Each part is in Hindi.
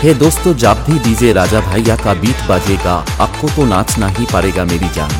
हे दोस्तों, जब भी डीजे राजा भैया का बीट बजेगा आपको तो नाचना ही पड़ेगा मेरी जान।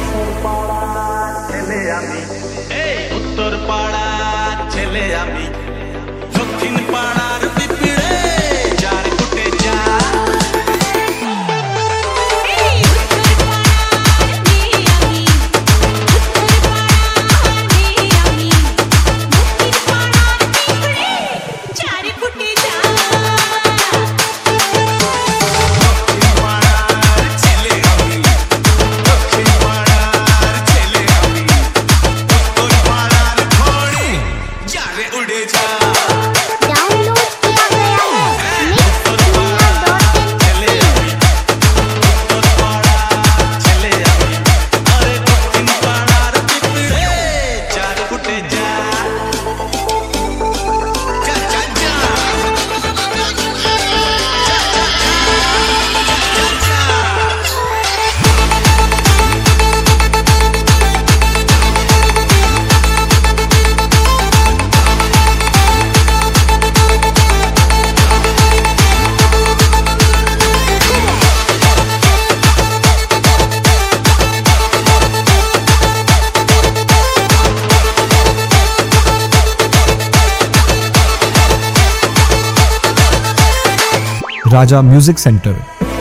राजा म्यूजिक सेंटर।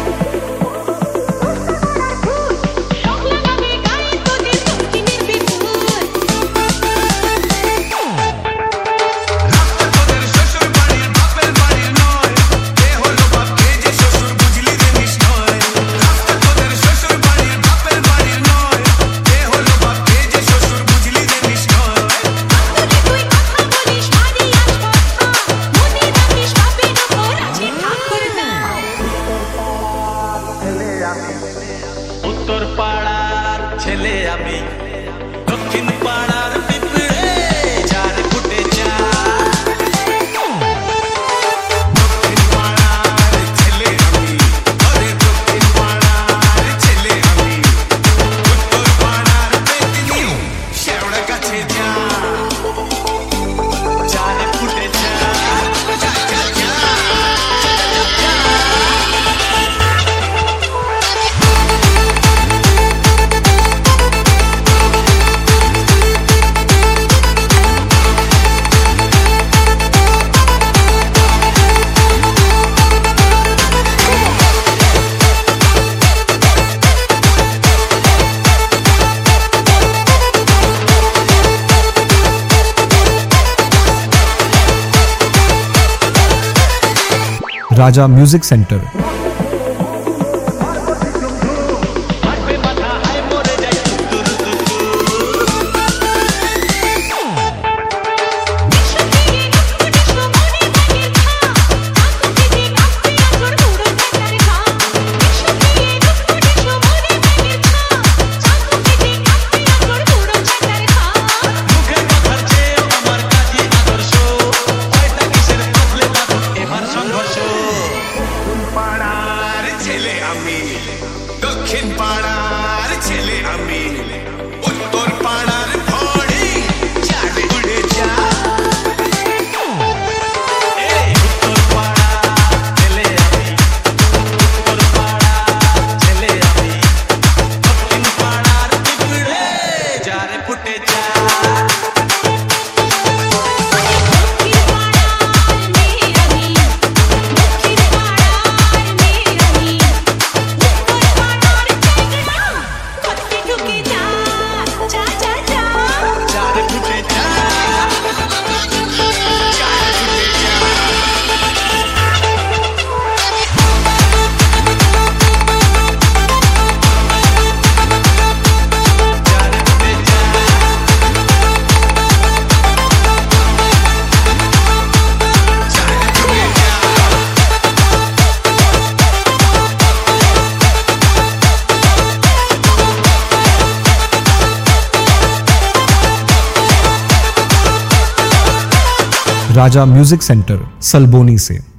उत्तर पाड़ार छेले आमी दक्षिण पाड़ार पिपड़े चार फुटे जा। दक्षिण पाड़ार छेले आमी, अरे दक्षिण पाड़ार छेले आमी, उत्तर पाड़ार पेटनी शेवड़ा काछे जा, चार फुटे जा। Raja music centre. दक्षिण पाड़ार छेले आमी, उत्तर पाड़ार भोड़ी चारे उड़े जा। उत्तर पाड़ार छेले आमी, उत्तर पाड़ार छेले आमी, दक्षिण पाड़ार पिपड़े चारे फुटे जा। राजा म्यूजिक सेंटर सल्बोनी से।